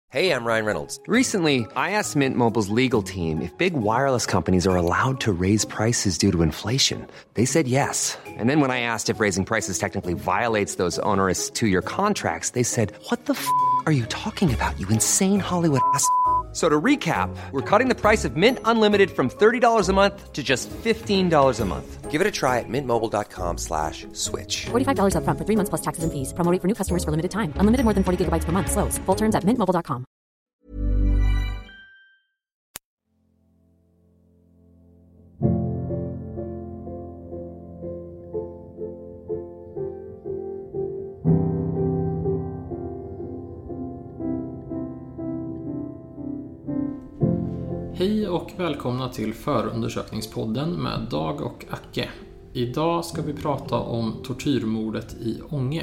Hey, I'm Ryan Reynolds. Recently, I asked Mint Mobile's legal team if big wireless companies are allowed to raise prices due to inflation. They said yes. And then when I asked if raising prices technically violates those onerous two-year contracts, they said, "What the are you talking about, you insane Hollywood ass?" So to recap, we're cutting the price of Mint Unlimited from $30 a month to just $15 a month. Give it a try at mintmobile.com/switch. $45 up front for 3 months plus taxes and fees. Promo rate for new customers for limited time. Unlimited more than 40 gigabytes per month. Slows full terms at mintmobile.com. Hej och välkomna till Förundersökningspodden med Dag och Acke. Idag ska vi prata om tortyrmordet i Ånge.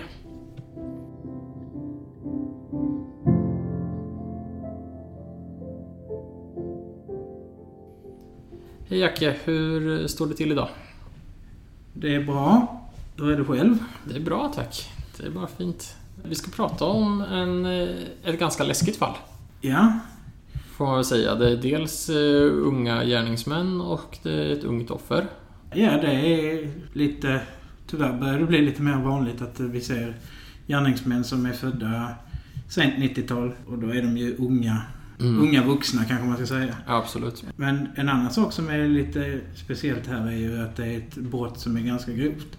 Hej Acke, hur står det till idag? Det är bra. Då är du själv? Det är bra, tack. Det är bara fint. Vi ska prata om ett ganska läskigt fall. Ja. Får man väl säga. Det är dels unga gärningsmän och det är ett ungt offer. Ja, det är lite... Tyvärr börjar det bli lite mer vanligt att vi ser gärningsmän som är födda sent 90-tal. Och då är de ju unga vuxna kanske man ska säga. Ja, absolut. Men en annan sak som är lite speciellt här är ju att det är ett brott som är ganska grovt.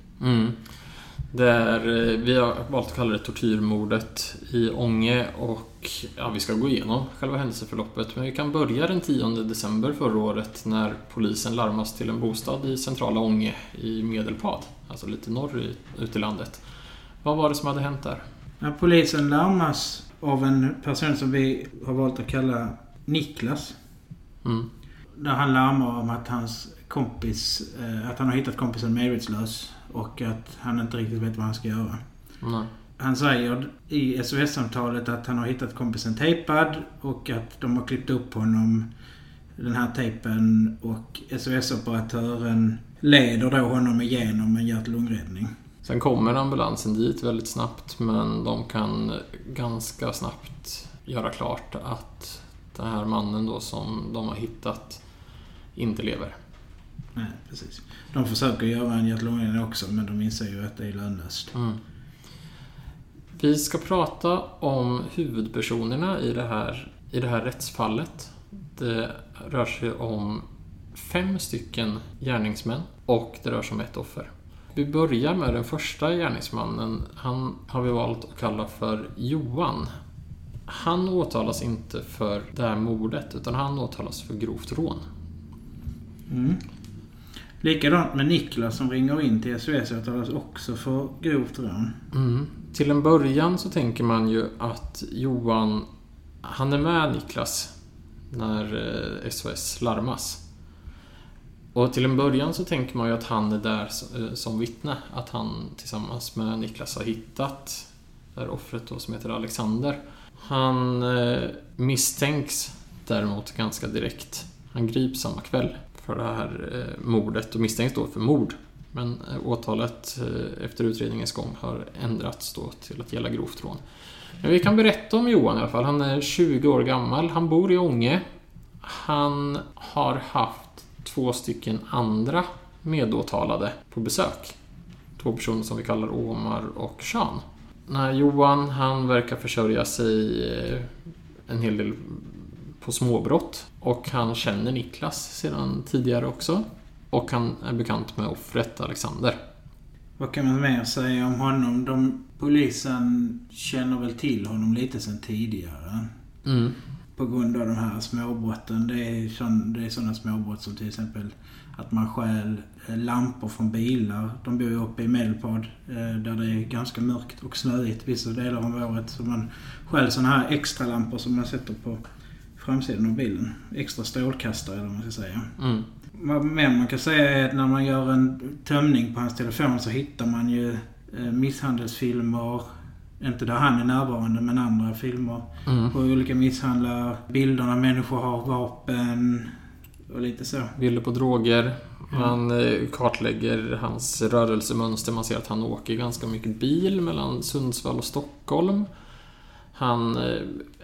Vi har valt att kalla det tortyrmordet i Ånge och vi ska gå igenom själva händelseförloppet. Men vi kan börja den 10 december förra året när polisen larmas till en bostad i centrala Ånge i Medelpad, alltså lite norrut i landet. Vad var det som hade hänt där? När polisen larmas av en person som vi har valt att kalla Niklas. Där han larmar om att hans kompis, att han har hittat kompisen medvetslös och att han inte riktigt vet vad han ska göra. Han säger i SOS-samtalet att han har hittat kompisen tejpad och att de har klippt upp honom, den här tejpen, och SOS-operatören leder då honom igenom en hjärt-lungräddning. Sen kommer ambulansen dit väldigt snabbt, men de kan ganska snabbt göra klart att den här mannen då som de har hittat inte lever. Nej, precis. De försöker göra en hjärt-lungräddning också, men de inser ju att det är lönlöst. Vi ska prata om huvudpersonerna i det här rättsfallet. Det rör sig om 5 stycken gärningsmän och det rör sig om ett offer. Vi börjar med den första gärningsmannen. Han har vi valt att kalla för Johan. Han åtalas inte för det här mordet utan han åtalas för grovt rån. Likadant med Niklas som ringer in till SOS åtalas också för grovt rån. Till en början så tänker man ju att Johan, han är med Niklas när SOS larmas. Och till en början så tänker man ju att han är där som vittne. Att han tillsammans med Niklas har hittat det här offret då, som heter Alexander. Han misstänks däremot ganska direkt. Han grips samma kväll för det här mordet och misstänks då för mord. Men åtalet efter utredningens gång har ändrats då till att gälla grovt rån. Men vi kan berätta om Johan i alla fall. Han är 20 år gammal. Han bor i Ånge. Han har haft 2 stycken andra medåtalade på besök. 2 personer som vi kallar Omar och Sean. Johan, han verkar försörja sig en hel del på småbrott. Och han känner Niklas sedan tidigare också. Och han är bekant med offret Alexander. Vad kan man mer säga om honom? Polisen känner väl till honom lite sedan tidigare. På grund av de här småbrotten. Det är sådana småbrott som till exempel att man stjäl lampor från bilar. De bor ju uppe i Medelpad där det är ganska mörkt och snöigt vissa delar av året. Så man stjäl sådana här extra lampor som man sätter på framsidan av bilen. Extra strålkastare eller vad man ska säga. Vad mer man kan säga är att när man gör en tömning på hans telefon så hittar man ju misshandelsfilmer. Inte där han är närvarande, men andra filmer på olika misshandlar. Bilderna människor har vapen och lite så. Bilder på droger. Man kartlägger hans rörelsemönster. Man ser att han åker ganska mycket bil mellan Sundsvall och Stockholm. Han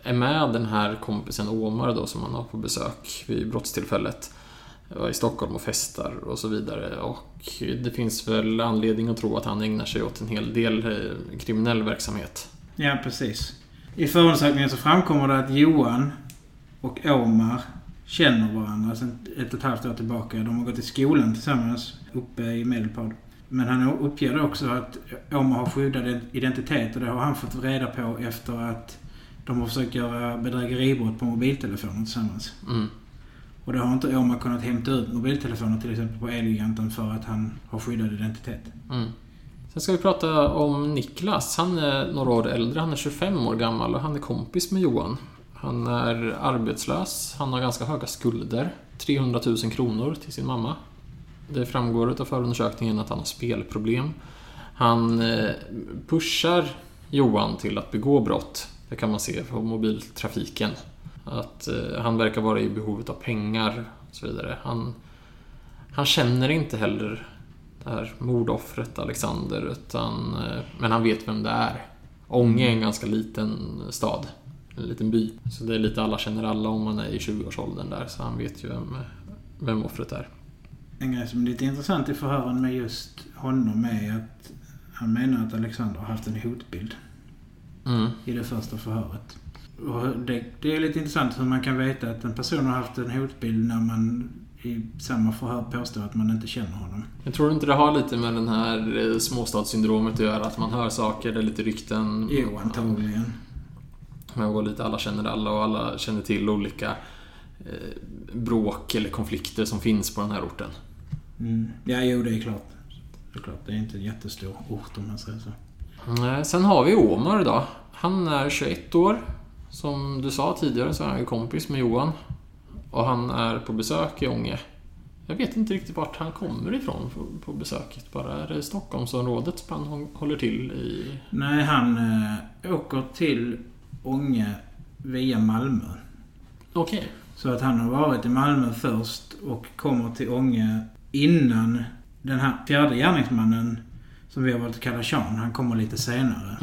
är med den här kompisen Omar då, som han har på besök vid brottstillfället. Var i Stockholm och festar och så vidare. Och det finns väl anledning att tro att han ägnar sig åt en hel del kriminell verksamhet. Ja, precis. I förundersökningen så framkommer det att Johan och Omar känner varandra sedan 1,5 år tillbaka. De har gått i skolan tillsammans uppe i Medelpad. Men han uppger också att Omar har skyddad identitet, och det har han fått reda på efter att de har försökt göra bedrägeribrott på mobiltelefoner tillsammans. Mm. Och då har inte Omar kunnat hämta ut mobiltelefoner till exempel på Elgiganten för att han har skyddad identitet. Mm. Sen ska vi prata om Niklas. Han är några år äldre, han är 25 år gammal och han är kompis med Johan. Han är arbetslös, han har ganska höga skulder, 300 000 kronor till sin mamma. Det framgår av förundersökningen att han har spelproblem. Han pushar Johan till att begå brott. Det kan man se på mobiltrafiken. Att han verkar vara i behovet av pengar och så vidare. Han känner inte heller det här mordoffret Alexander, men han vet vem det är. Ånge är en ganska liten stad, en liten by. Så det är lite alla känner alla om man är i 20-årsåldern där. Så han vet ju vem offret är. En grej som är lite intressant i förhören med just honom är att han menar att Alexander har haft en hotbild i det första förhöret. Och det är lite intressant hur man kan veta att en person har haft en hotbild när man i samma förhör påstår att man inte känner honom. Jag tror inte det har lite med den här småstadssyndromet att göra, att man hör saker, det är lite rykten. Jo, antagligen. Man går lite alla känner alla och alla känner till olika bråk eller konflikter som finns på den här orten. Ja, jo, det är klart. Det är inte en jättestor ort om man säger så. Sen har vi Omar idag. Han är 21 år. Som du sa tidigare så är han ju kompis med Johan. Och han är på besök i Ånge. Jag vet inte riktigt vart han kommer ifrån på besöket. Bara är det Stockholmsområdet han håller till i? Nej, han åker till Ånge via Malmö. Okej. Så att han har varit i Malmö först och kommer till Ånge innan den här fjärde gärningsmannen som vi har valt att kalla Sean. Han kommer lite senare.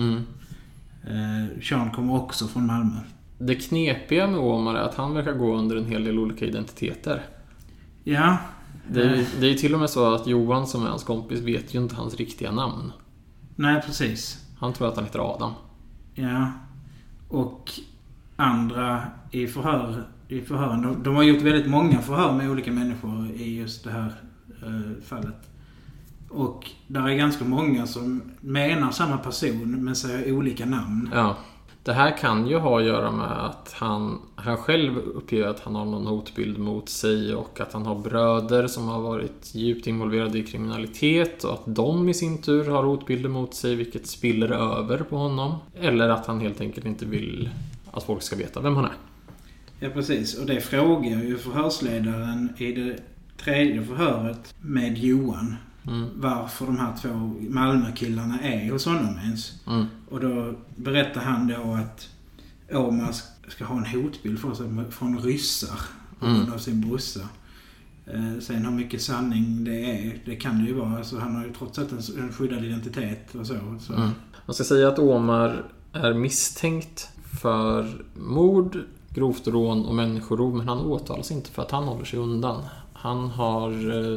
Sean kommer också från Malmö. Det knepiga med Omar är att han verkar gå under en hel del olika identiteter. Ja. Det är ju till och med så att Johan som är hans kompis vet ju inte hans riktiga namn. Nej, precis. Han tror att han heter Adam. Ja. Och andra i förhören. De har gjort väldigt många förhör med olika människor i just det här fallet. Och där är ganska många som menar samma person men säger olika namn. Ja. Det här kan ju ha att göra med att han själv uppger att han har någon hotbild mot sig och att han har bröder som har varit djupt involverade i kriminalitet och att de i sin tur har hotbilder mot sig, vilket spiller över på honom. Eller att han helt enkelt inte vill att folk ska veta vem han är. Ja, precis. Och det frågar ju förhörsledaren i det tredje förhöret med Johan. Varför de här 2 Malmökillarna är hos honom ens. Och då berättar han då att Omar ska ha en hotbild för sig från ryssar av sin brorsa. Sen hur mycket sanning det kan det ju vara. Alltså, han har ju trots allt en skyddad identitet och så. Man ska säga att Omar är misstänkt för mord, grovt rån och människorov, men han åtalas inte för att han håller sig undan. Han har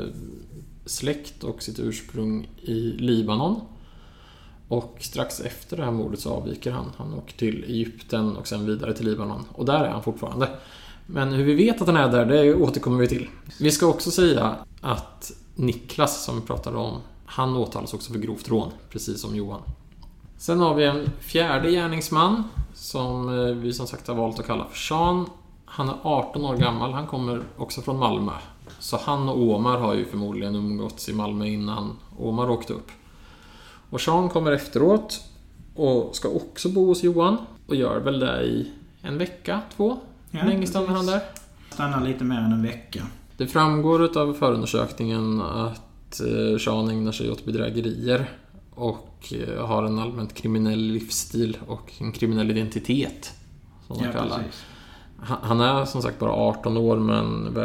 släkt och sitt ursprung i Libanon. Och strax efter det här mordet så avviker han. Han åker till Egypten och sen vidare till Libanon. Och där är han fortfarande. Men hur vi vet att han är där, det återkommer vi till. Vi ska också säga att Niklas, som vi pratade om, han åtalas också för grovt rån, precis som Johan. Sen har vi en fjärde gärningsman som vi som sagt har valt att kalla för Sean. Han är 18 år gammal, han kommer också från Malmö. Så han och Omar har ju förmodligen umgåtts i Malmö innan Omar åkte upp. Och Sean kommer efteråt och ska också bo hos Johan. Och gör väl det i en vecka, 2. Hur länge stannar han där? Stannar lite mer än en vecka. Det framgår av förundersökningen att Sean ägnar sig åt bedrägerier. Och har en allmänt kriminell livsstil och en kriminell identitet. Som man kallar. Precis. Han är som sagt bara 18 år men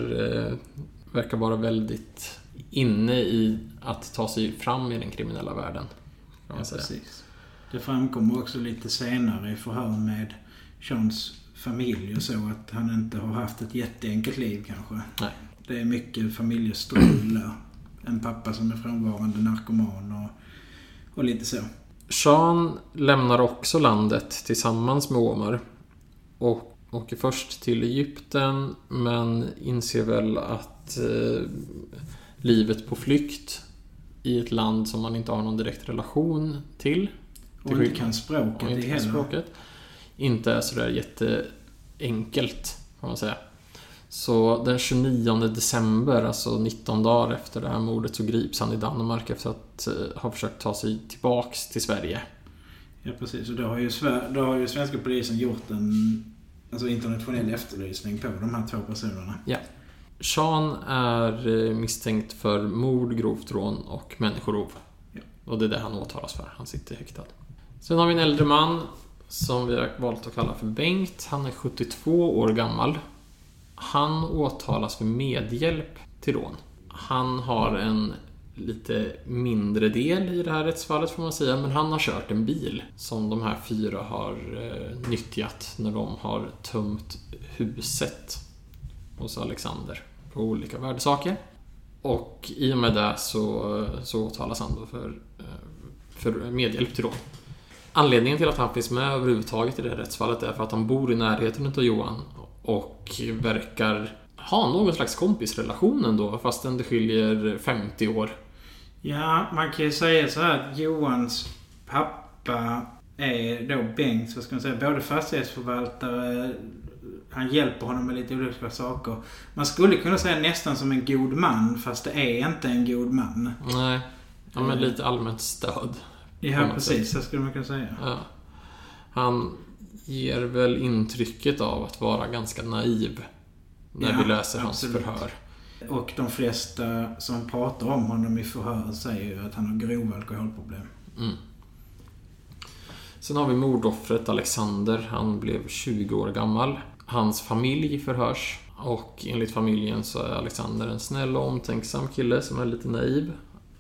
verkar vara väldigt inne i att ta sig fram i den kriminella världen. Ja, precis. Det framkommer också lite senare i förhör med Seans familj och så, att han inte har haft ett jätteenkelt liv kanske. Nej. Det är mycket familjestrul där. En pappa som är frånvarande narkoman och lite så. Sean lämnar också landet tillsammans med Omar och åker först till Egypten, men inser väl att livet på flykt i ett land som man inte har någon direkt relation till Och inte kan språket inte är sådär jätteenkelt, kan man säga. Så den 29 december, alltså 19 dagar efter det här mordet, så grips han i Danmark efter att ha försökt ta sig tillbaks till Sverige. Ja, precis. Och då har ju svenska polisen gjort en internationell efterlysning på de här 2 personerna. Ja. Sean är misstänkt för mord, grovt rån och människorov. Ja. Och det är det han åtalas för. Han sitter häktad. Sen har vi en äldre man som vi har valt att kalla för Bengt. Han är 72 år gammal. Han åtalas för medhjälp till rån. Han har en lite mindre del i det här rättsfallet, får man säga, men han har kört en bil som de här 4 har nyttjat när de har tömt huset hos Alexander på olika värdesaker. Och i och med det så åtalas han då för medhjälp till rån. Anledningen till att han finns med överhuvudtaget i det här rättsfallet är för att han bor i närheten av Johan och verkar ha någon slags kompisrelation ändå, fastän det skiljer 50 år. Ja, man kan ju säga så här att Johans pappa är då Bengt, så ska man säga, både fastighetsförvaltare, han hjälper honom med lite olika saker. Man skulle kunna säga nästan som en god man, fast det är inte en god man. Nej, ja, men lite allmänt stöd. Ja, precis, så skulle man kunna säga. Ja. Han ger väl intrycket av att vara ganska naiv när vi läser hans förhör. Och de flesta som pratar om honom i förhör säger ju att han har grova alkoholproblem. Mm. Sen har vi mordoffret Alexander. Han blev 20 år gammal. Hans familj förhörs. Och enligt familjen så är Alexander en snäll och omtänksam kille som är lite naiv.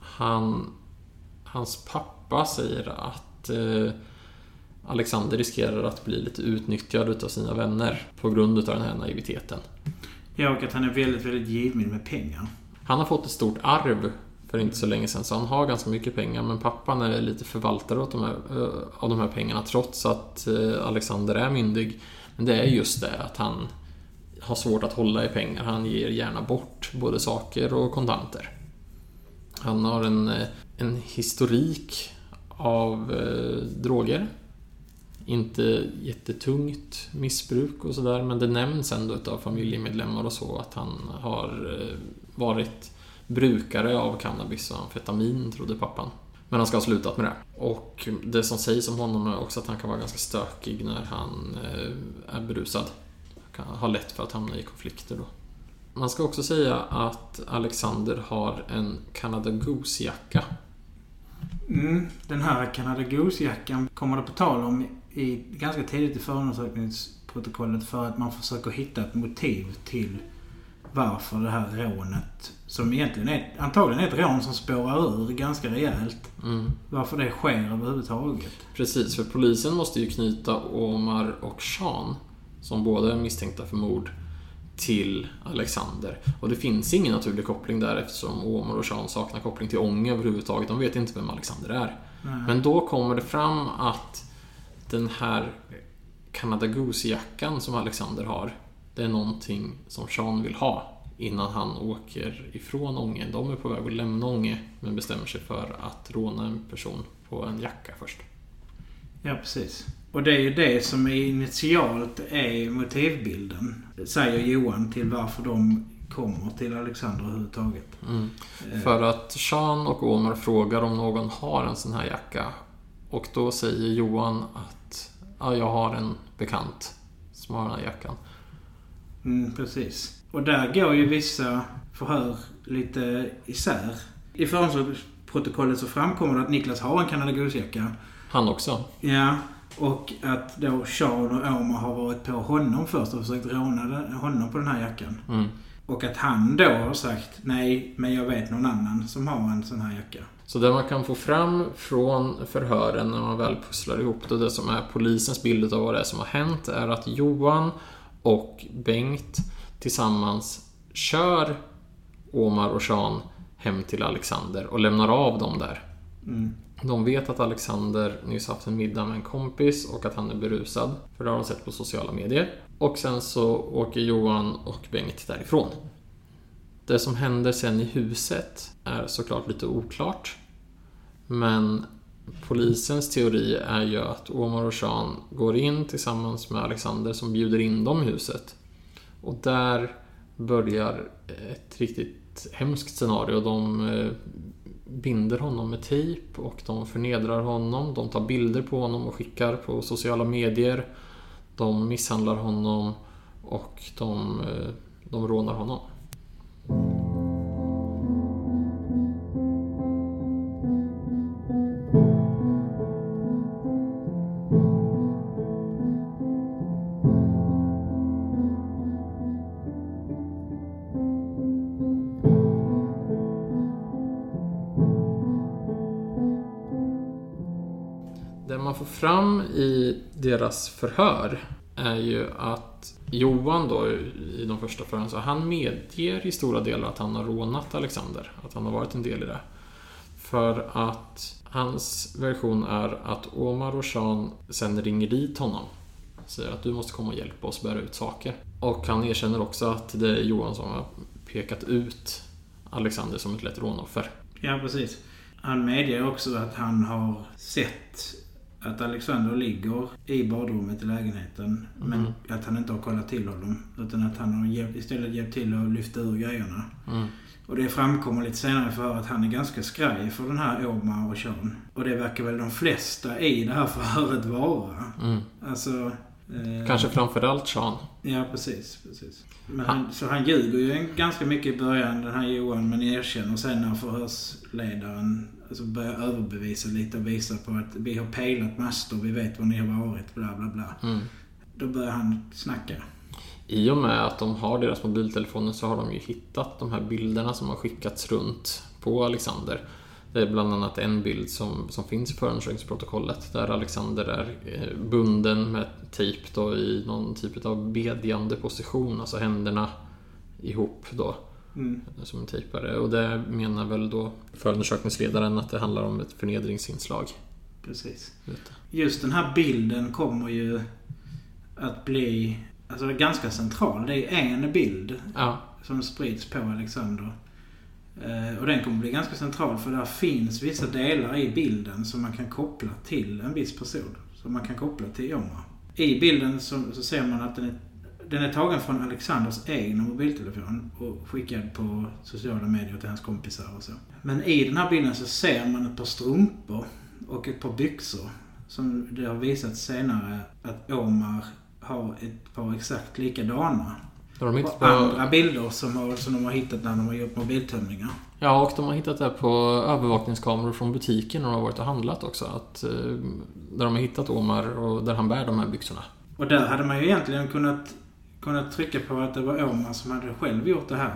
Hans pappa säger att Alexander riskerar att bli lite utnyttjad av sina vänner på grund av den här naiviteten. Ja, och att han är väldigt, väldigt givmild med pengar. Han har fått ett stort arv för inte så länge sedan, så han har ganska mycket pengar, men pappan är lite förvaltare av de här pengarna trots att Alexander är myndig. Men det är just det att han har svårt att hålla i pengar. Han ger gärna bort både saker och kontanter. Han har en historik av droger. Inte jättetungt missbruk och sådär, men det nämns ändå av familjemedlemmar och så att han har varit brukare av cannabis och amfetamin, trodde pappan. Men han ska ha slutat med det. Och det som sägs om honom är också att han kan vara ganska stökig när han är berusad. Kan ha lätt för att hamna i konflikter då. Man ska också säga att Alexander har en Canada Goose-jacka. Den här Canada Goose-jackan kommer det på tal om ganska tidigt i förundersökningsprotokollet, för att man försöker hitta ett motiv till varför det här rånet, som egentligen antagligen är ett rån som spårar ur ganska rejält, varför det sker överhuvudtaget. Precis, för polisen måste ju knyta Omar och Sean, som båda är misstänkta för mord, till Alexander. Och det finns ingen naturlig koppling där, eftersom Omar och Sean saknar koppling till Ånge överhuvudtaget. De vet inte vem Alexander är. Nej. Men då kommer det fram att den här Canada Goose-jackan som Alexander har, det är någonting som Sean vill ha innan han åker ifrån Ånge. De är på väg att lämna Ånge, men bestämmer sig för att råna en person på en jacka först. Ja, precis. Och det är ju det som är initialt är motivbilden, säger Johan, till varför de kommer till Alexander överhuvudtaget. För att Sean och Omar frågar om någon har en sån här jacka. Och då säger Johan att jag har en bekant som har den här jackan. Precis. Och där går ju vissa förhör lite isär. I förhörsprotokollet så framkommer det att Niklas har en Canada Goose-jacka. Han också? Ja. Och att då Sean och Omar har varit på honom först och försökt råna honom på den här jackan. Och att han då har sagt nej, men jag vet någon annan som har en sån här jacka. Så det man kan få fram från förhören när man väl pusslar ihop det som är polisens bild av vad det är som har hänt är att Johan och Bengt tillsammans kör Omar och Sean hem till Alexander och lämnar av dem där. De vet att Alexander nyss haft en middag med en kompis och att han är berusad, för det har de sett på sociala medier. Och sen så åker Johan och Bengt därifrån. Det som händer sen i huset är såklart lite oklart. Men polisens teori är ju att Omar och Sean går in tillsammans med Alexander som bjuder in dem i huset. Och där börjar ett riktigt hemskt scenario. De binder honom med tejp och de förnedrar honom. De tar bilder på honom och skickar på sociala medier. De misshandlar honom och de rånar honom. Det man får fram i deras förhör är ju att Johan då i de första förhören, så han medger i stora delar att han har rånat Alexander, att han har varit en del i det. För att hans version är att Omar och Sean sen ringer dit honom, säger att du måste komma och hjälpa oss bära ut saker. Och han erkänner också att det är Johan som har pekat ut Alexander som ett lätt rånoffer. Ja, precis. Han medger också att han har sett att Alexander ligger i badrummet i lägenheten, men att han inte har kollat till honom, utan att han har istället hjälpt till att lyfta ur grejerna. Och det framkommer lite senare för att han är ganska skraj för den här Omar och Sean. Och det verkar väl de flesta i det här förhöret vara. Alltså, kanske framförallt Sean. Ja, precis. Men han ljuger ju ganska mycket i början, den här Johan, men erkänner sen när förhörsledaren alltså börjar överbevisa lite och visa på att vi har pejlat master, vi vet vad ni har varit, bla bla bla. Då börjar han snacka. I och med att de har deras mobiltelefoner så har de ju hittat de här bilderna som har skickats runt på Alexander. Det är bland annat en bild som finns i förundersökningsprotokollet där Alexander är bunden med tejp då i någon typ av bedjande position, alltså händerna ihop då som en tejpare. Och det menar väl då förundersökningsledaren att det handlar om ett förnedringsinslag. Precis. Just den här bilden kommer ju att bli ganska central. Det är en bild som sprids på Alexander. Och den kommer bli ganska central för där finns vissa delar i bilden som man kan koppla till en viss person. Som man kan koppla till Omar. I bilden så ser man att den är tagen från Alexanders egen mobiltelefon och skickad på sociala medier till hans kompisar och så. Men i den här bilden så ser man ett par strumpor och ett par byxor som det har visat senare att Omar har ett par exakt likadana. Och andra bilder som de har hittat när de har gjort mobiltömningar. Ja, och de har hittat det på övervakningskameror från butiken när de har varit och handlat också. Där de har hittat Omar och där han bär de här byxorna. Och där hade man ju egentligen kunnat trycka på att det var Omar som hade själv gjort det här.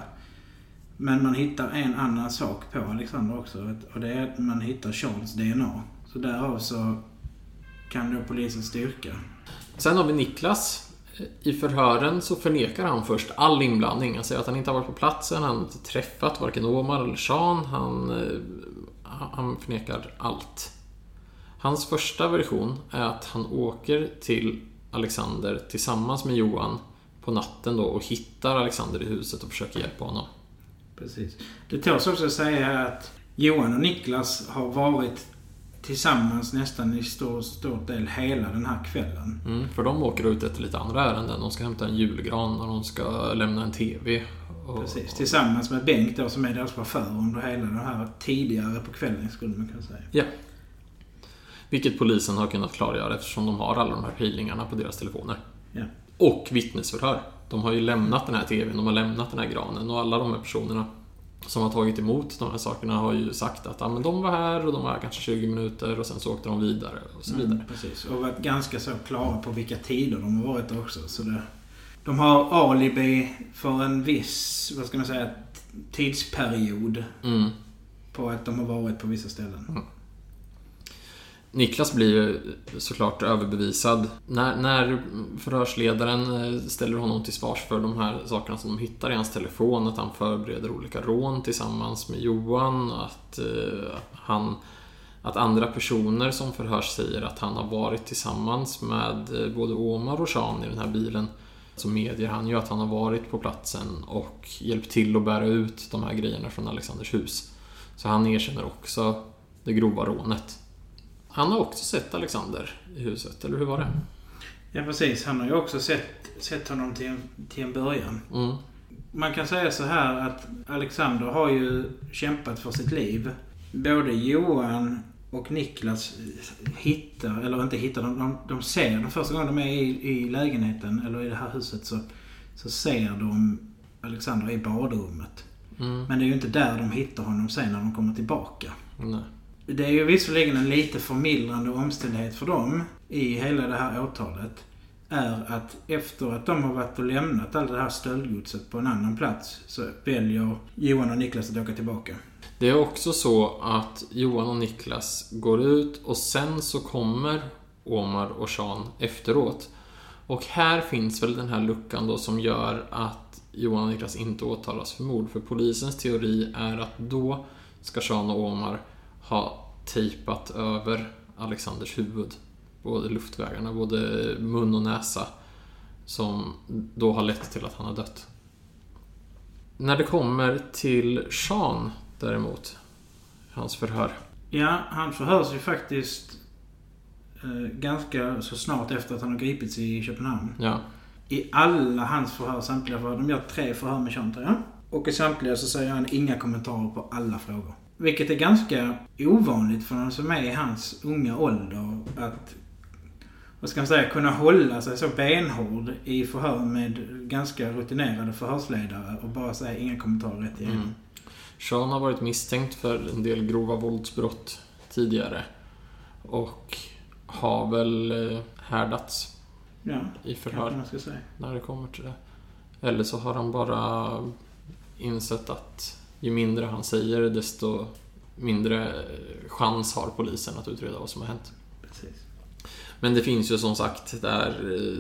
Men man hittar en annan sak på Alexander också. Och det är att man hittar Charles DNA. Så därav så kan då polisen styrka. Sen har vi Niklas. I förhören så förnekar han först all inblandning. Han säger att han inte har varit på platsen, han har inte träffat varken Omar eller Sean. Han förnekar allt. Hans första version är att han åker till Alexander tillsammans med Johan på natten då och hittar Alexander i huset och försöker hjälpa honom. Precis. Det tåls också att säga att Johan och Niklas har varit tillsammans nästan i stort del hela den här kvällen. För de åker ut efter lite andra ärenden. De ska hämta en julgran och de ska lämna en tv. Precis, tillsammans med Bengt då, som är deras chaufför under hela den här tidigare på kvällen skulle man kunna säga. Ja. Vilket polisen har kunnat klargöra eftersom de har alla de här pejlingarna på deras telefoner. Ja. Och vittnesförhör. De har ju lämnat den här tvn, de har lämnat den här granen och alla de här personerna som har tagit emot de här sakerna har ju sagt att men de var här och de var här kanske 20 minuter och sen så åkte de vidare och så vidare. Precis, och varit ganska så klara på vilka tider de har varit också. Så de har alibi för en viss, vad ska man säga, tidsperiod på att de har varit på vissa ställen. Niklas blir ju såklart överbevisad. När förhörsledaren ställer honom till svars för de här sakerna som de hittar i hans telefon, att han förbereder olika rån tillsammans med Johan, att andra personer som förhörs säger att han har varit tillsammans med både Omar och Sean i den här bilen, så medger han ju att han har varit på platsen och hjälpt till att bära ut de här grejerna från Alexanders hus. Så han erkänner också det grova rånet. Han har också sett Alexander i huset, eller hur var det? Ja, precis. Han har ju också sett honom till en början. Man kan säga så här att Alexander har ju kämpat för sitt liv. Både Johan och Niklas hittar, eller inte hittar, de ser den första gången de är i lägenheten eller i det här huset, så ser de Alexander i badrummet. Men det är ju inte där de hittar honom sen när de kommer tillbaka. Nej. Det är ju visserligen en lite förmildrande omständighet för dem i hela det här åtalet, är att efter att de har varit och lämnat allt det här stöldgodset på en annan plats, så väljer Johan och Niklas att åka tillbaka. Det är också så att Johan och Niklas går ut och sen så kommer Omar och Sean efteråt. Och här finns väl den här luckan då som gör att Johan och Niklas inte åtalas för mord. För polisens teori är att då ska Sean och Omar ha tejpat över Alexanders huvud, både luftvägarna, både mun och näsa, som då har lett till att han har dött. När det kommer till Sean däremot, hans förhör. Ja, han förhörs ju faktiskt ganska så snart efter att han har gripits i Köpenhamn. Ja. I alla hans förhör, samtliga förhör, de gör 3 förhör med Sean, tror jag. Och i samtliga så säger han inga kommentarer på alla frågor. Vilket är ganska ovanligt för någon som är i hans unga ålder, att, vad ska man säga, kunna hålla sig så benhård i förhör med ganska rutinerade förhörsledare och bara säga inga kommentarer rätt igenom. Sean har varit misstänkt för en del grova våldsbrott tidigare och har väl härdats i förhör man ska säga, när det kommer till det. Eller så har han bara insett att ju mindre han säger, desto mindre chans har polisen att utreda vad som har hänt. Precis. Men det finns ju som sagt där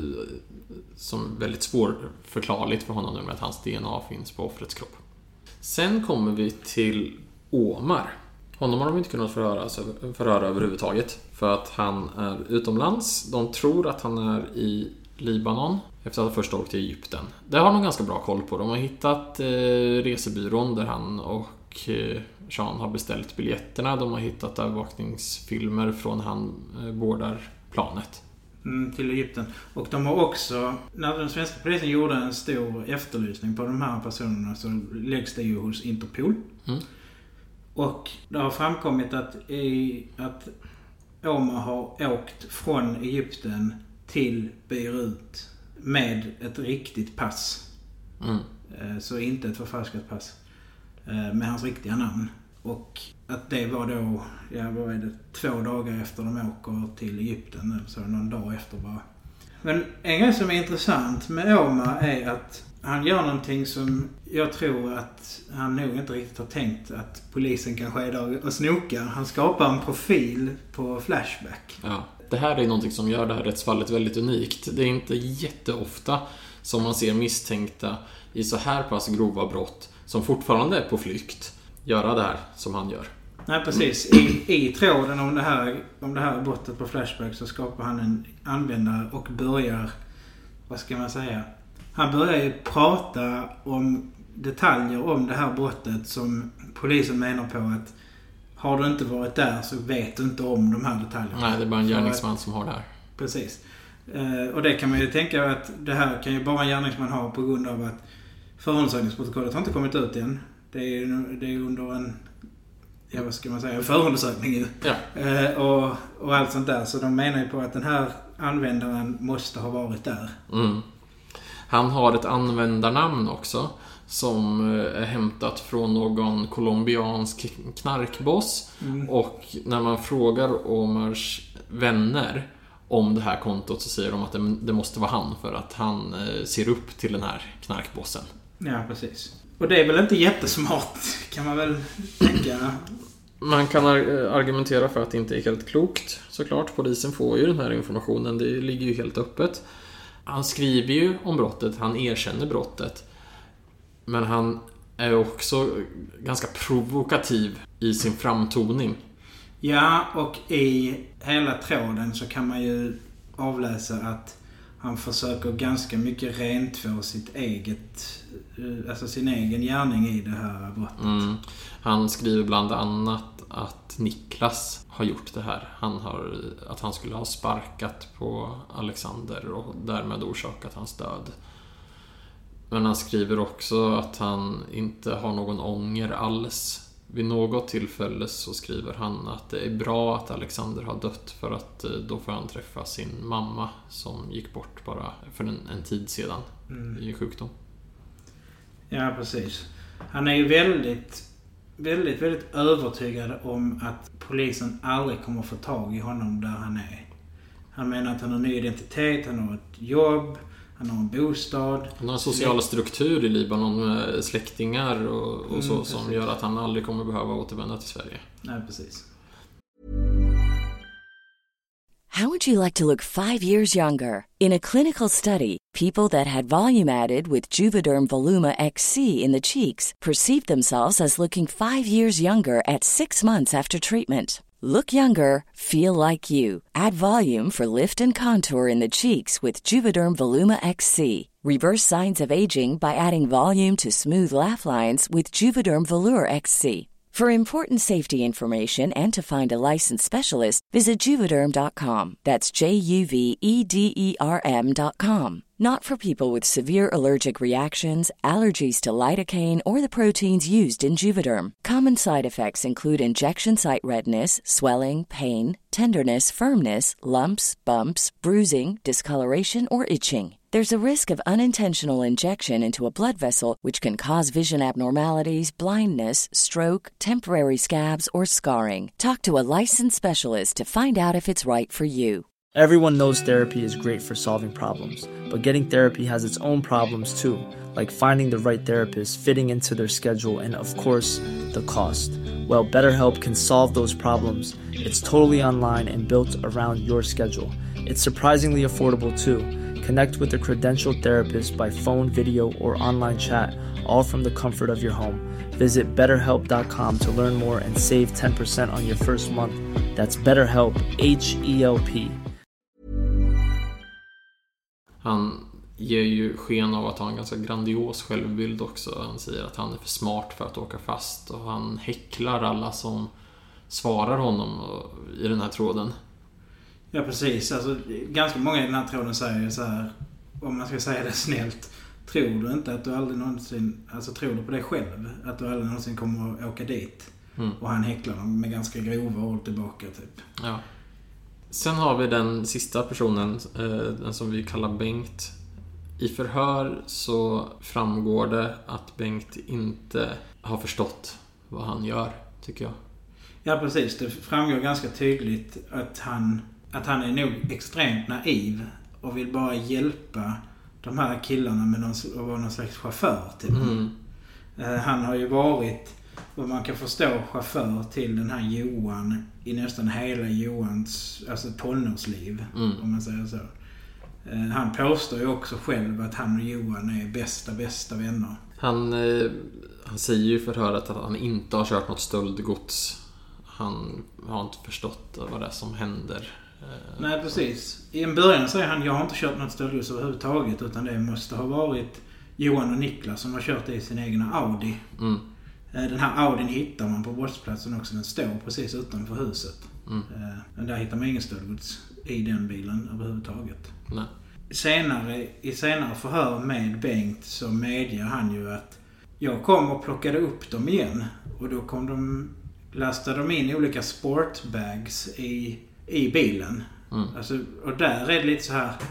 som väldigt svårförklarligt för honom nu med att hans DNA finns på offrets kropp. Sen kommer vi till Omar. Honom har de inte kunnat förhöra överhuvudtaget för att han är utomlands. De tror att han är i Libanon efter att först åkt till Egypten. Det har de ganska bra koll på. De har hittat resebyrån där han och Sean har beställt biljetterna. De har hittat övervakningsfilmer från han bordar planet. Till Egypten. Och de har också, när den svenska polisen gjorde en stor efterlysning på de här personerna, så läggs det ju hos Interpol. Och det har framkommit att Omar har åkt från Egypten till Beirut med ett riktigt pass. Så inte ett förfalskat pass. Med hans riktiga namn. Och att det var då, 2 dagar efter de åker till Egypten. Så någon dag efter bara. Men en grej som är intressant med Omar är att han gör någonting som jag tror att han nog inte riktigt har tänkt att polisen kanske är där och snokar. Han skapar en profil på Flashback. Ja, det här är någonting som gör det här rättsfallet väldigt unikt. Det är inte jätteofta som man ser misstänkta i så här pass grova brott som fortfarande är på flykt göra det här som han gör. Nej, precis. I tråden om det här brottet på Flashback så skapar han en användare och börjar, vad ska man säga, han börjar ju prata om detaljer om det här brottet som polisen menar på att har du inte varit där så vet du inte om de här detaljerna. Nej, det är bara en gärningsman som har det här. Precis. Och det kan man ju tänka att det här kan ju bara en gärningsman ha på grund av att förundersökningsprotokollet har inte kommit ut än. Det är under en, vad ska man säga, förundersökning ju. Ja. Och allt sånt där. Så de menar ju på att den här användaren måste ha varit där. Han har ett användarnamn också som är hämtat från någon colombiansk knarkboss. Och när man frågar Omars vänner om det här kontot så säger de att det måste vara han, för att han ser upp till den här knarkbossen. Ja, precis. Och det är väl inte jättesmart, kan man väl tänka. Man kan argumentera för att det inte är helt klokt. Såklart, polisen får ju den här informationen. Det ligger ju helt öppet. Han skriver ju om brottet, han erkänner brottet. Men han är också ganska provokativ i sin framtoning. Ja, och i hela tråden så kan man ju avläsa att han försöker ganska mycket rentvå sitt eget, alltså sin egen gärning i det här brottet. Han skriver bland annat att Niklas har gjort det här. Att han skulle ha sparkat på Alexander och därmed orsakat hans död. Men han skriver också att han inte har någon ånger alls. Vid något tillfälle så skriver han att det är bra att Alexander har dött, för att då får han träffa sin mamma som gick bort bara för en tid sedan i sjukdom. Ja, precis. Han är ju väldigt, väldigt, väldigt övertygad om att polisen aldrig kommer få tag i honom där han är. Han menar att han har ny identitet, han har ett jobb, han har en bostad. Han har en social struktur i Libanon med släktingar och så som gör att han aldrig kommer behöva återvända till Sverige. Nej, precis. How would you like to look 5 years younger? In a clinical study, people that had volume added with Juvederm Voluma XC in the cheeks perceived themselves as looking 5 years younger at 6 months after treatment. Look younger, feel like you. Add volume for lift and contour in the cheeks with Juvederm Voluma XC. Reverse signs of aging by adding volume to smooth laugh lines with Juvederm Volure XC. For important safety information and to find a licensed specialist, visit Juvederm.com. That's JUVEDERM.com. Not for people with severe allergic reactions, allergies to lidocaine, or the proteins used in Juvederm. Common side effects include injection site redness, swelling, pain, tenderness, firmness, lumps, bumps, bruising, discoloration, or itching. There's a risk of unintentional injection into a blood vessel, which can cause vision abnormalities, blindness, stroke, temporary scabs, or scarring. Talk to a licensed specialist to find out if it's right for you. Everyone knows therapy is great for solving problems, but getting therapy has its own problems too, like finding the right therapist, fitting into their schedule, and of course, the cost. Well, BetterHelp can solve those problems. It's totally online and built around your schedule. It's surprisingly affordable too. Connect with a credentialed therapist by phone, video, or online chat, all from the comfort of your home. Visit BetterHelp.com to learn more and save 10% on your first month. That's BetterHelp, H-E-L-P. Han ger ju sken av att ha en ganska grandios självbild också. Han säger att han är för smart för att åka fast, och han häcklar alla som svarar honom i den här tråden. Ja, precis. Alltså, ganska många i den här tråden säger så här, om man ska säga det snällt: tror du inte att du aldrig någonsin, alltså tror du på dig själv att du aldrig någonsin kommer att åka dit? Och han häcklar dem med ganska grova ord tillbaka typ. Ja. Sen har vi den sista personen, den som vi kallar Bengt. I förhör så framgår det att Bengt inte har förstått vad han gör, tycker jag. Ja, precis. Det framgår ganska tydligt att han är nog extremt naiv och vill bara hjälpa de här killarna med att vara någon slags chaufför typ. Han har ju varit, vad man kan förstå, chaufför till den här Johan i nästan hela Johans tonårsliv, om man säger så. Han påstår ju också själv att han och Johan är bästa vänner. Han säger ju i förhöret att han inte har kört något stöldgods. Han har inte förstått vad det är som händer. Nej, precis. I en början säger han: jag har inte kört något stöldgods överhuvudtaget, utan det måste ha varit Johan och Niklas som har kört det i sin egna Audi. Den här Audin hittar man på brottsplatsen också. Den står precis utanför huset. Men där hittar man ingen stöldgods i den bilen överhuvudtaget. Nej. I senare förhör med Bengt så medger han ju att jag kom och plockade upp dem igen. Och då lastade de in olika sportbags i bilen. Och där är det lite så här,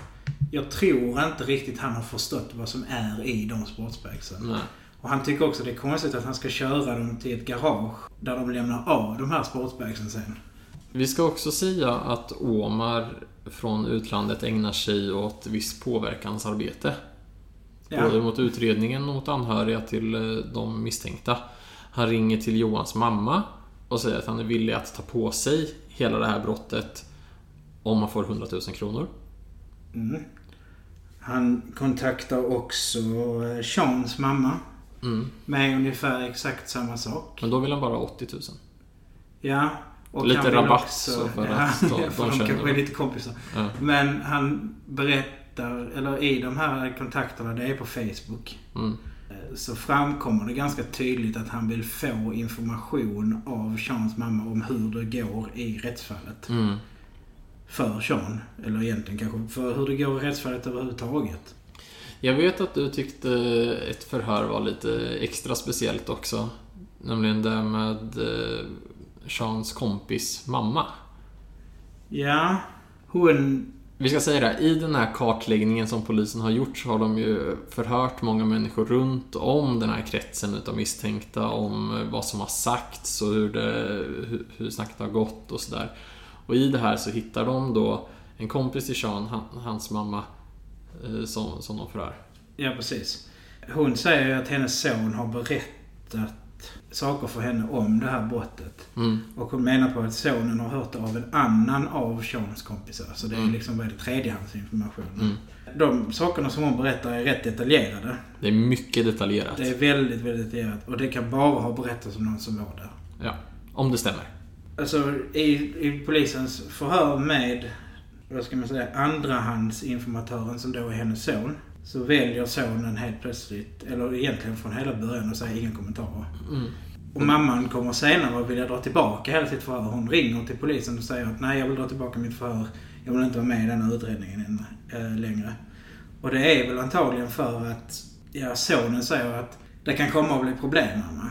Jag tror inte riktigt han har förstått vad som är i de sportsbagsen. Nej. Och han tycker också det är konstigt att han ska köra dem till ett garage där de lämnar av de här sportsbagsen sen. Vi ska också säga att Omar från utlandet ägnar sig åt viss påverkansarbete. Ja. Både mot utredningen och mot anhöriga till de misstänkta. Han ringer till Johans mamma och säger att han är villig att ta på sig hela det här brottet om man får 100 000 kronor. Mm. Han kontaktar också Seans mamma med ungefär exakt samma sak. Men då vill han bara 80 000. Ja. Och lite rabatt också, för att de kanske är lite kompisar. Ja. Men han berättar, eller i de här kontakterna, det är på Facebook. Så framkommer det ganska tydligt att han vill få information av Seans mamma om hur det går i rättsfallet. För Sean, eller egentligen kanske för hur det går i rättsfallet överhuvudtaget. Jag vet att du tyckte ett förhör var lite extra speciellt också. Nämligen det med Seans kompis mamma. Ja, hon... Vi ska säga det, i den här kartläggningen som polisen har gjort så har de ju förhört många människor runt om den här kretsen utav misstänkta, om vad som har sagts och hur snacket har gått och sådär. Och i det här så hittar de då en kompis till Sean, hans mamma, som de förhör. Ja, precis. Hon säger att hennes son har berättat saker för henne om det här brottet. Och hon menar på att sonen har hört av en annan av Seans kompisar. Så det är liksom väldigt tredjehandsinformation. De sakerna som hon berättar är rätt detaljerade. Det är mycket detaljerat. Det är väldigt, väldigt detaljerat. Och det kan bara ha berättats om någon som var där. Ja, om det stämmer. Alltså i polisens förhör med, vad ska man säga, andrahandsinformatören som då är hennes son, så väljer sonen helt plötsligt, eller egentligen från hela början, och säger inga kommentarer. Och mamman kommer senare och vill dra tillbaka hela sitt förhör. Hon ringer till polisen och säger att nej, jag vill dra tillbaka mitt förhör. Jag vill inte vara med i den här utredningen längre. Och det är väl antagligen för att sonen säger att det kan komma att bli problem, mamma.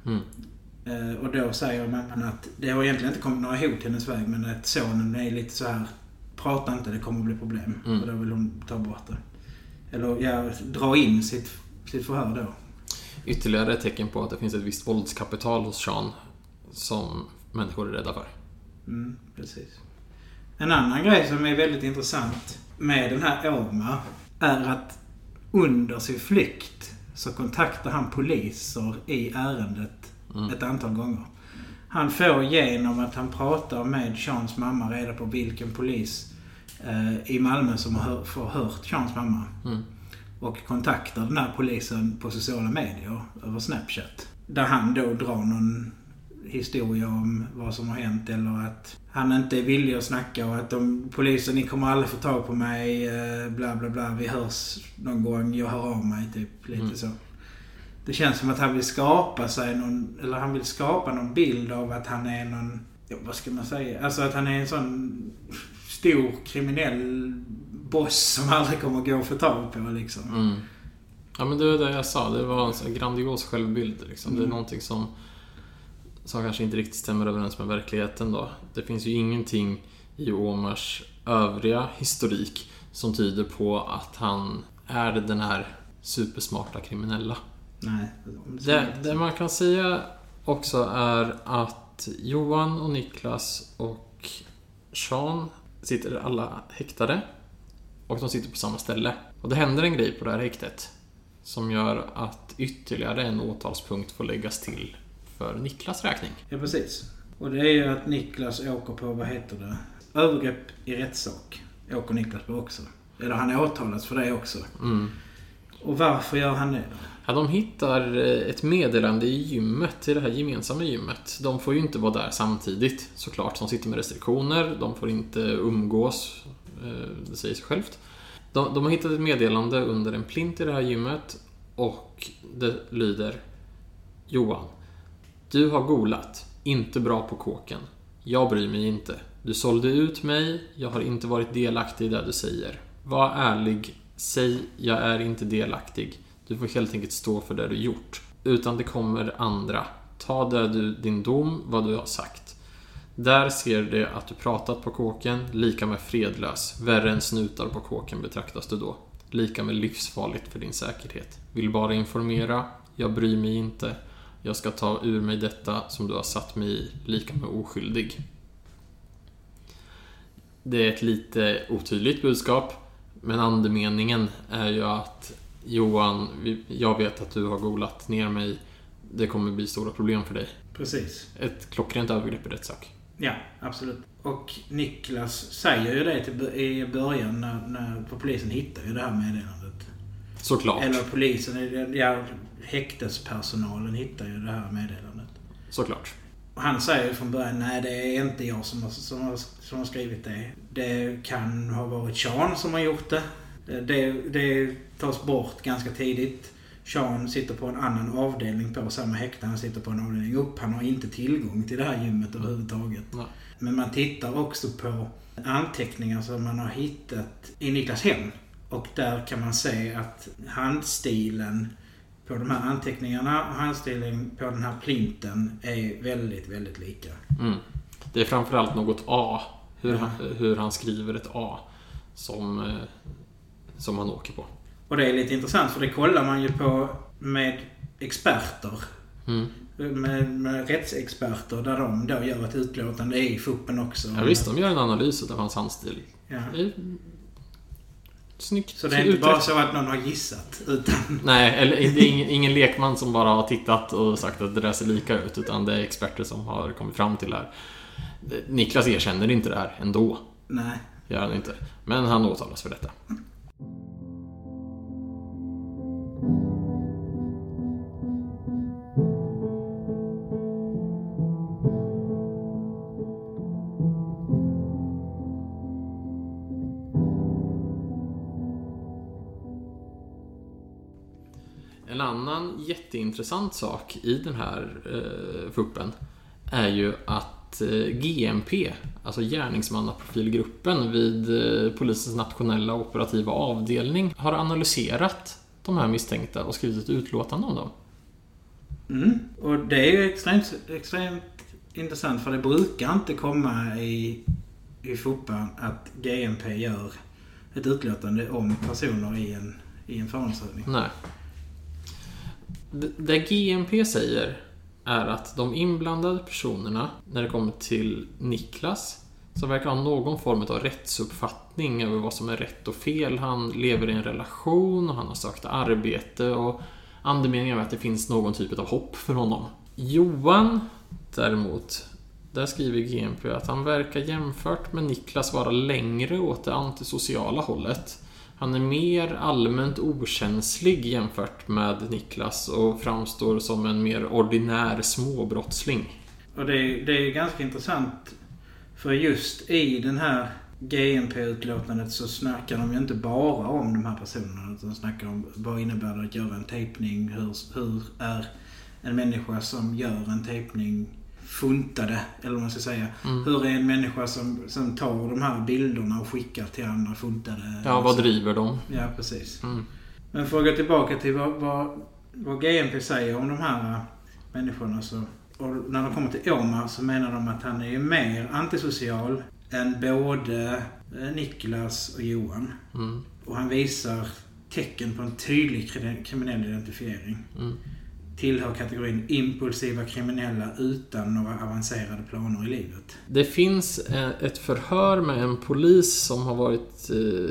Och då säger mamman att det har egentligen inte kommit några hot till hennes väg, men att sonen är lite så här, prata inte, det kommer att bli problem. Och då vill hon ta bort det. Eller dra in sitt förhör då. Ytterligare ett tecken på att det finns ett visst våldskapital hos Sean som människor är rädda för. Precis. En annan grej som är väldigt intressant med den här Omar är att under sin flykt så kontaktar han poliser i ärendet ett antal gånger. Han får genom att han pratar med Seans mamma reda på vilken polis i Malmö som har förhört Seans mamma. Och kontaktar den här polisen på sociala medier över Snapchat. Där han då drar någon historia om vad som har hänt, eller att han inte är villig att snacka och att polisen, ni kommer aldrig få tag på mig, bla bla bla, vi hörs någon gång, jag hör av mig, typ lite så. Det känns som att han vill skapa sig han vill skapa någon bild av att han är någon, vad ska man säga, alltså att han är en sån stor kriminell boss som aldrig kommer gå att få tag på liksom. Ja, men det var det jag sa, det var en sån grandios självbild liksom. Det är någonting som kanske inte riktigt stämmer överens med verkligheten då. Det finns ju ingenting i Omars övriga historik som tyder på att han är den här supersmarta kriminella. Nej. Det man kan säga också är att Johan och Niklas och Sean sitter alla häktade och de sitter på samma ställe. Och det händer en grej på det här häktet som gör att ytterligare en åtalspunkt får läggas till för Niklas räkning. Ja, precis. Och det är ju att Niklas åker på, vad heter det? Övergrepp i rättssak åker Niklas på också. Eller han är åtalats för det också. Och varför gör han det då? Ja, de hittar ett meddelande i gymmet, i det här gemensamma gymmet. De får ju inte vara där samtidigt, såklart. De sitter med restriktioner, de får inte umgås, det säger sig självt. De har hittat ett meddelande under en plint i det här gymmet och det lyder: Johan, du har golat, inte bra på kåken. Jag bryr mig inte. Du sålde ut mig, jag har inte varit delaktig i det du säger. Var ärlig, säg jag är inte delaktig. Du får helt enkelt stå för det du gjort. Utan det kommer andra. Ta det din dom, vad du har sagt. Där ser det att du pratat på kåken, lika med fredlös. Värre än snutar på kåken betraktas du då. Lika med livsfarligt för din säkerhet. Vill bara informera, jag bryr mig inte. Jag ska ta ur mig detta som du har satt mig i, lika med oskyldig. Det är ett lite otydligt budskap, men andemeningen är ju att Johan, jag vet att du har golat ner mig. Det kommer bli stora problem för dig. Precis. Ett klockrent övergrepp i rättssak. Ja, absolut. Och Niklas säger ju det i början när polisen hittar ju det här meddelandet. Såklart. Eller polisen, häktespersonalen hittar ju det här meddelandet. Såklart. Han säger ju från början, nej det är inte jag som har skrivit det. Det kan ha varit Sean som har gjort det. Det tas bort ganska tidigt. Sean sitter på en annan avdelning på samma häkte. Han sitter på en avdelning upp. Han har inte tillgång till det här gymmet överhuvudtaget. Nej. Men man tittar också på anteckningar som man har hittat i Niklas hem. Och där kan man se att handstilen på de här anteckningarna och handstilen på den här plinten är väldigt, väldigt lika. Mm. Det är framförallt något A. Hur han skriver ett A som han åker på. Och det är lite intressant för det kollar man ju på med experter. Mm. Med rättsexperter där de då gör ett utlåtande i FUPen också. Ja visst, de gör en analys av hans handstil. Ja. Snyggt. Så det är inte bara så att någon har gissat utan... Nej, eller det är ingen lekman som bara har tittat och sagt att det där ser lika ut, utan det är experter som har kommit fram till det här. Niklas erkänner inte det här ändå. Nej. Gör han inte. Men han åtalas för detta. En annan jätteintressant sak i den här FUPen är ju att GMP, alltså gärningsmannaprofilgruppen vid polisens nationella operativa avdelning, har analyserat de här misstänkta och skrivit ett utlåtande om dem. Mm. Och det är ju extremt intressant, för det brukar inte komma i FUPen att GMP gör ett utlåtande om personer i en förundersökning. Nej. Det GMP säger är att de inblandade personerna, när det kommer till Niklas, så verkar ha någon form av rättsuppfattning över vad som är rätt och fel. Han lever i en relation och han har sökt arbete, och andemeningen är att det finns någon typ av hopp för honom. Johan däremot, där skriver GMP att han verkar jämfört med Niklas vara längre åt det antisociala hållet. Han är mer allmänt okänslig jämfört med Niklas och framstår som en mer ordinär småbrottsling. Och det är ganska intressant, för just i den här GMP-utlåtandet så snackar de ju inte bara om de här personerna, utan snackar om vad innebär det att göra en tejpning, hur är en människa som gör en tejpning funtade, eller vad man ska säga. Mm. Hur är en människa som tar de här bilderna och skickar till andra funtade? Ja, vad driver de? Ja, precis. Mm. Men för att gå tillbaka till vad GMP säger om de här människorna, så, och när de kommer till Omar så menar de att han är ju mer antisocial än både Niklas och Johan. Mm. Och han visar tecken på en tydlig kriminell identifiering. Mm. Tillhör kategorin impulsiva kriminella utan några avancerade planer i livet. Det finns ett förhör med en polis som har varit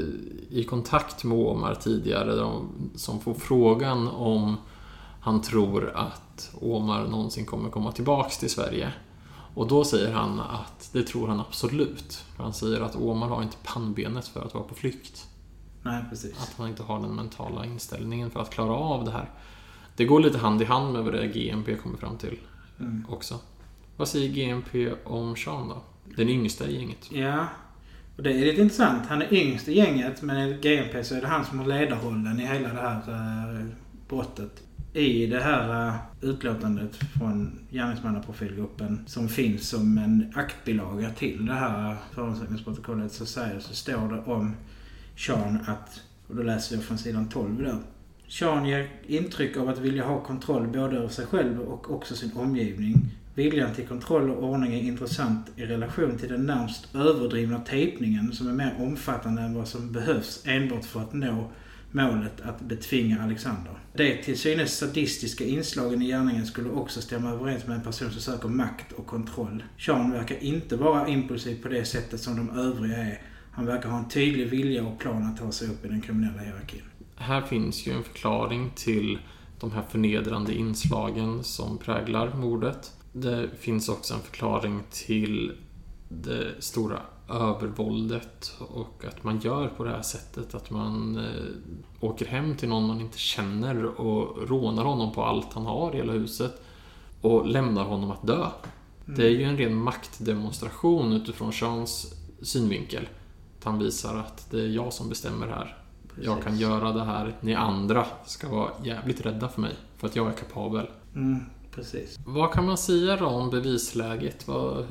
i kontakt med Omar tidigare, som får frågan om han tror att Omar någonsin kommer komma tillbaks till Sverige. Och då säger han att det tror han absolut. För han säger att Omar har inte pannbenet för att vara på flykt. Nej, precis. Att han inte har den mentala inställningen för att klara av det här. Det går lite hand i hand med vad det GMP kommer fram till också. Vad säger GMP om Sean då? Den yngsta i gänget. Ja, och det är lite intressant. Han är yngst i gänget, men i GMP så är det han som har ledarrollen i hela det här brottet. I det här utlåtandet från gärningsmannaprofilgruppen som finns som en aktbilaga till det här förundersökningsprotokollet, så står det om Sean att, och då läser jag från sidan 12 där. Sean ger intryck av att vilja ha kontroll både över sig själv och också sin omgivning. Viljan till kontroll och ordning är intressant i relation till den närmast överdrivna tejpningen som är mer omfattande än vad som behövs enbart för att nå målet att betvinga Alexander. Det till synes sadistiska inslagen i gärningen skulle också stämma överens med en person som söker makt och kontroll. Sean verkar inte vara impulsiv på det sättet som de övriga är. Han verkar ha en tydlig vilja och plan att ta sig upp i den kriminella hierarkin. Här finns ju en förklaring till de här förnedrande inslagen som präglar mordet. Det finns också en förklaring till det stora övervåldet och att man gör på det här sättet, att man åker hem till någon man inte känner och rånar honom på allt han har i hela huset och lämnar honom att dö. Det är ju en ren maktdemonstration utifrån Seans synvinkel. Att han visar att det är jag som bestämmer här. Precis. Jag kan göra det här. Ni andra ska vara jävligt rädda för mig för att jag är kapabel. Precis. Vad kan man säga då om bevisläget?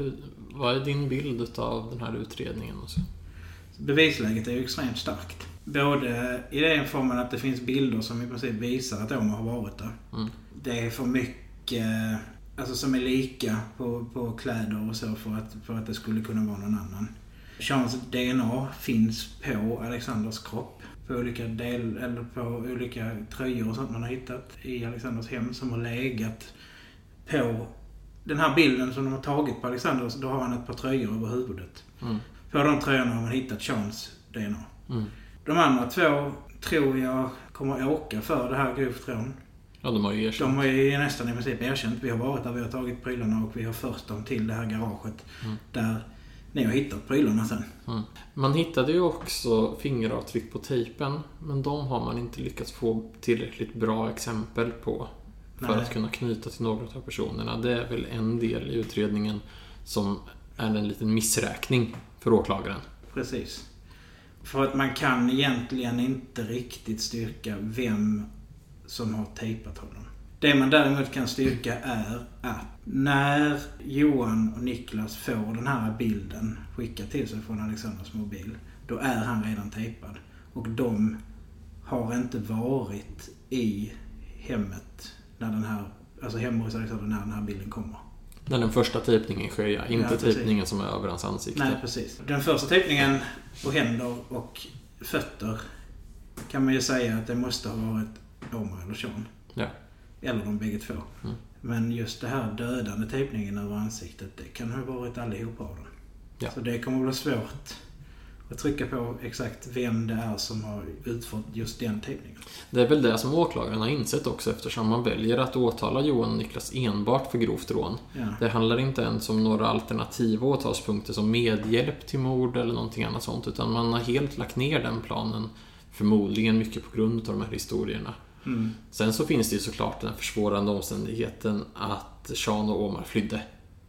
Vad är din bild av den här utredningen? Bevisläget är ju extremt starkt. Både i den formen att det finns bilder som i princip visar att Omar har varit där. Det är för mycket som är lika på kläder och så för att det skulle kunna vara någon annan. Seans DNA finns på Alexanders kropp. På olika eller på olika tröjor och sånt man har hittat i Alexanders hem som har legat på den här bilden som de har tagit på Alexander. Då har han ett par tröjor över huvudet. På de tröjorna har man hittat Seans DNA. De andra två tror jag kommer åka för det här grovt rån. Ja, de har ju erkänt. De har ju nästan i princip erkänt. Vi har varit där, vi har tagit prylarna och vi har fört dem till det här garaget där ni har hittat prylarna sen. Man hittade ju också fingeravtryck på tejpen, men de har man inte lyckats få tillräckligt bra exempel på för att kunna knyta till några av personerna. Det är väl en del i utredningen som är en liten missräkning för åklagaren. Precis. För att man kan egentligen inte riktigt styrka vem som har tejpat honom. Det man däremot kan styrka är att när Johan och Niklas får den här bilden skickad till sig från Alexanders mobil, då är han redan tejpad. Och de har inte varit i hemmet när den här, alltså hemma hos Alexander när den här bilden kommer. När den första tejpningen sker, inte tejpningen som är över hans ansikte. Nej, precis. Den första tejpningen på händer och fötter kan man ju säga att det måste ha varit Omar eller Sean. Ja. Eller de bägge två. Men just det här dödande tejpningen över ansiktet, det kan ha varit allihopa av dem. Ja. Så det kommer att bli svårt att trycka på exakt vem det är som har utfört just den tejpningen. Det är väl det som åklagaren har insett också, eftersom man väljer att åtala Johan och Niklas enbart för grovt rån. Ja. Det handlar inte ens om några alternativa åtalspunkter som medhjälp till mord eller någonting annat sånt, utan man har helt lagt ner den planen, förmodligen mycket på grund av de här historierna. Sen så finns det ju såklart den försvårande omständigheten att Sean och Omar flydde.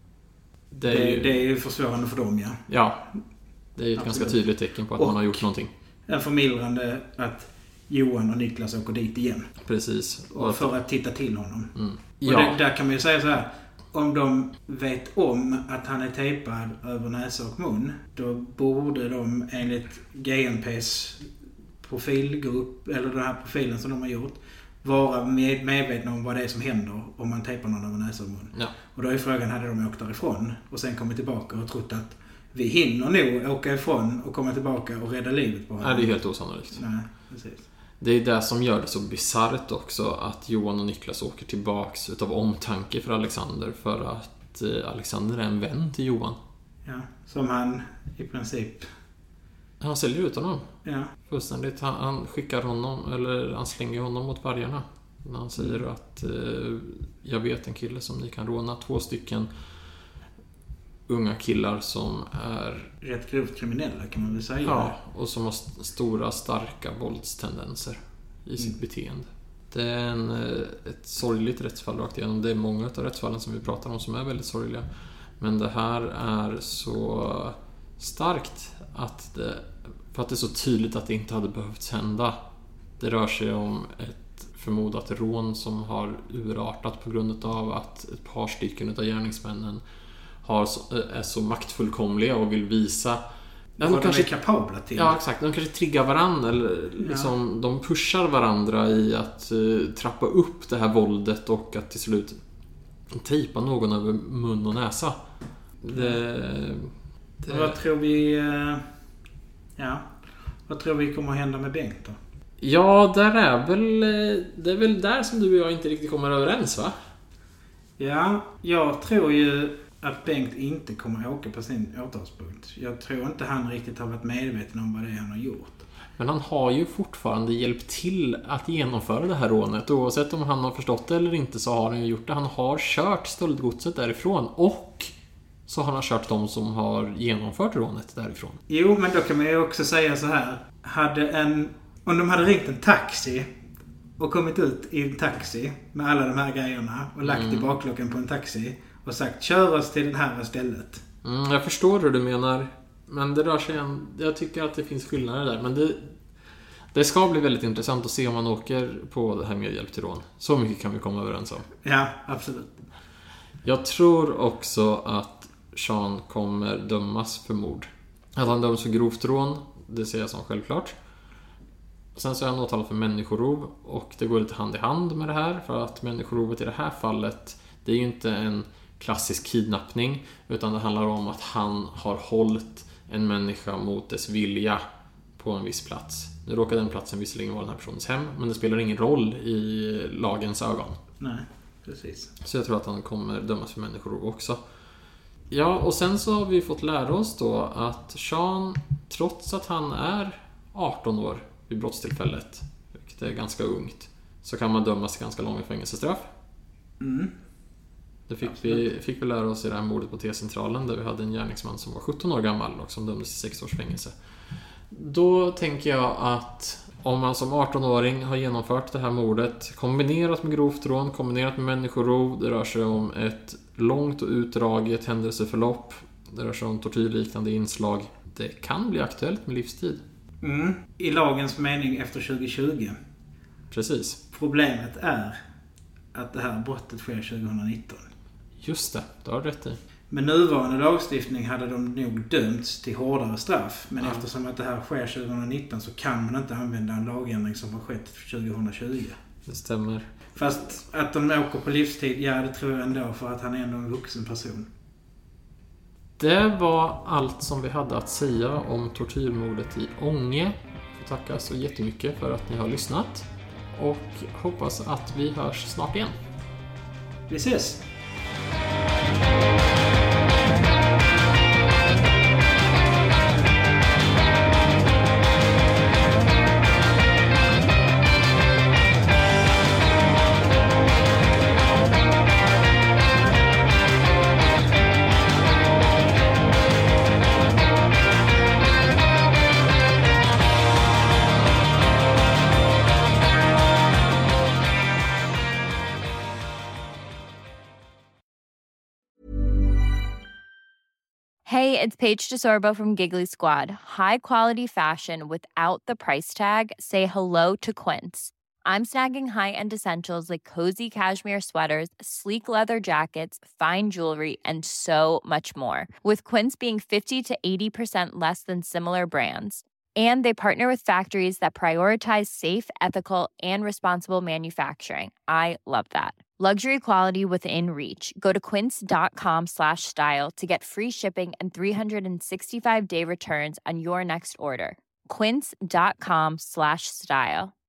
Det är ju försvårande för dem, ja. Ja, det är ju ett ganska tydligt tecken på att man har gjort någonting. En förmildrande att Johan och Niklas åker dit igen. Precis. Och för att titta till honom. Och där kan man ju säga så här: om de vet om att han är tejpad över näsa och mun, då borde de enligt GNPs profilgrupp, eller den här profilen som de har gjort, vara medvetna om vad det är som händer om man tejpar någon över näsa och mun. Ja. Och då är frågan, hade de åkt därifrån och sen kommit tillbaka och trott att vi hinner nog åka ifrån och komma tillbaka och rädda livet på honom? Nej, det är helt osannolikt. Nej, precis. Det är det som gör det så bizarrt också, att Johan och Niklas åker tillbaks utav omtanke för Alexander, för att Alexander är en vän till Johan. Ja, som han i princip... Han säljer ut honom. Ja. Fullständigt. Han skickar honom, eller han slänger honom mot vargarna. När han säger att jag vet en kille som ni kan råna. 2 stycken unga killar som är rätt grovt kriminella, kan man väl säga. Ja, och som har stora, starka våldstendenser i sitt beteende. Det är ett sorgligt rättsfall rakt igenom. Det är många av rättsfallen som vi pratar om som är väldigt sorgliga. Men det här är så starkt för att det är så tydligt att det inte hade behövt hända. Det rör sig om ett förmodat rån som har urartat på grund av att ett par stycken av gärningsmännen är så maktfullkomliga och vill visa de kanske är kapabla till. Ja, exakt. De kanske triggar varandra eller liksom, de pushar varandra i att trappa upp det här våldet och att till slut tejpa någon över mun och näsa. Vad tror vi... Vad tror vi kommer att hända med Bengt då? Ja, det är väl där som du och jag inte riktigt kommer överens, va? Ja, jag tror ju att Bengt inte kommer att åka på sin åtalspunkt. Jag tror inte han riktigt har varit medveten om vad det är han har gjort. Men han har ju fortfarande hjälpt till att genomföra det här rånet. Oavsett om han har förstått det eller inte så har han ju gjort det. Han har kört stöldgodset därifrån och så har han kört de som har genomfört rånet därifrån. Jo, men då kan man ju också säga så här. Om de hade ringt en taxi och kommit ut i en taxi med alla de här grejerna och lagt i bakluckan på en taxi och sagt kör oss till det här stället. Jag förstår hur du menar. Men det rör sig jag tycker att det finns skillnader där. Men det ska bli väldigt intressant att se om man åker på det här med hjälp till rån. Så mycket kan vi komma överens om. Ja, absolut. Jag tror också att Sean kommer dömas för mord. Att han döms för grovt rån, det ser jag som självklart. Sen så är han åtalad för människorov. Och det går lite hand i hand med det här. För att människorovet i det här fallet, det är ju inte en klassisk kidnappning. Utan det handlar om att han har hållit en människa mot dess vilja på en viss plats. Nu råkar den platsen visserligen vara den här personens hem, men det spelar ingen roll i lagens ögon. Nej, precis. Så jag tror att han kommer dömas för människorov också. Ja, och sen så har vi fått lära oss då att Sean, trots att han är 18 år vid brottstillfället, vilket är ganska ungt, så kan man dömas till ganska långa fängelsestraff. Det fick vi lära oss i det här mordet på T-centralen, där vi hade en gärningsman som var 17 år gammal och som dömdes till 6 års fängelse. Då tänker jag att om man som 18-åring har genomfört det här mordet kombinerat med grovt rån, kombinerat med människorov, det rör sig om ett långt och utdraget händelseförlopp, det rör sig om tortyrliknande inslag, det kan bli aktuellt med livstid. I lagens mening efter 2020. Precis. Problemet är att det här brottet sker 2019. Just det, det har du rätt i. Med nuvarande lagstiftning hade de nog dömts till hårdare straff. Men eftersom att det här sker 2019 så kan man inte använda en lagändring som har skett 2020. Det stämmer. Fast att de åker på livstid, ja det tror jag ändå, för att han är ändå en vuxen person. Det var allt som vi hade att säga om tortyrmordet i Ånge. Jag får tacka så jättemycket för att ni har lyssnat. Och hoppas att vi hörs snart igen. Vi ses! Hey, it's Paige DeSorbo from Giggly Squad. High quality fashion without the price tag. Say hello to Quince. I'm snagging high-end essentials like cozy cashmere sweaters, sleek leather jackets, fine jewelry, and so much more. With Quince being 50 to 80% less than similar brands. And they partner with factories that prioritize safe, ethical, and responsible manufacturing. I love that. Luxury quality within reach. Go to quince.com/style to get free shipping and 365-day returns on your next order. Quince.com/style.